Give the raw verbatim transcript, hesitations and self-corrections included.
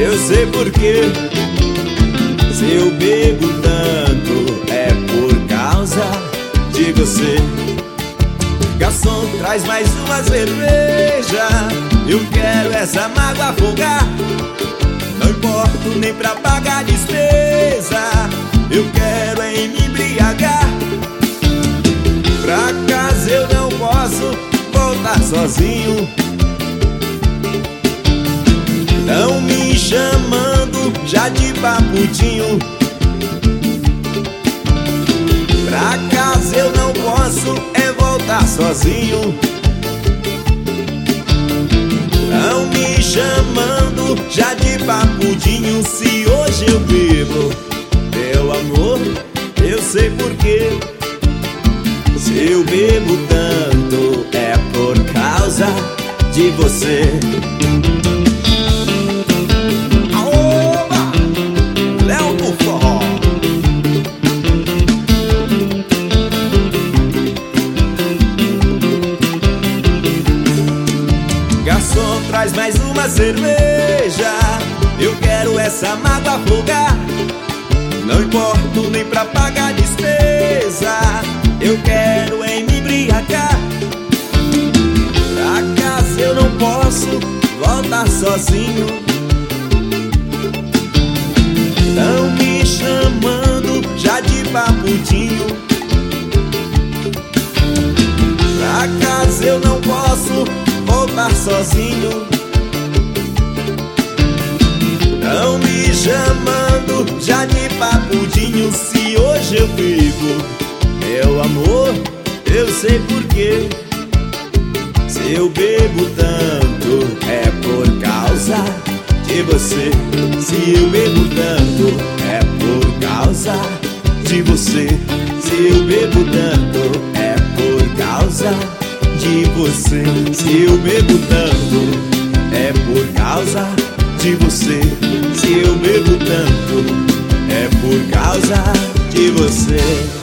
eu sei porquê. Se eu bebo tanto é por causa de você. Garçom, traz mais uma cerveja, eu quero essa mágoa afogar. Não importo nem pra pagar despesa, eu quero é me embriagar. Pra casa eu não posso voltar sozinho. Tão me chamando já de papudinho. Pra casa eu não posso é voltar sozinho. Tão me chamando já de papudinho. Se hoje eu bebo, meu amor, eu sei porquê. Se eu bebo tanto é por causa de você. Aoba! Léo do Forró. Garçom, traz mais uma cerveja, eu quero essa mágoa afogar. Não importo nem pra pagar despesa, eu quero em me embriagar. Pra casa eu não posso voltar sozinho. Tão me chamando já de papudinho. Pra casa eu não posso voltar sozinho. Tão me chamando já de papudinho. Se hoje eu bebo, meu amor, eu sei porquê. Se eu bebo tanto é por causa de você. Se eu bebo tanto é por causa de você. Se eu bebo tanto é por causa de você. Se eu bebo tanto é por causa de você. Se eu bebo tanto é por causa de você.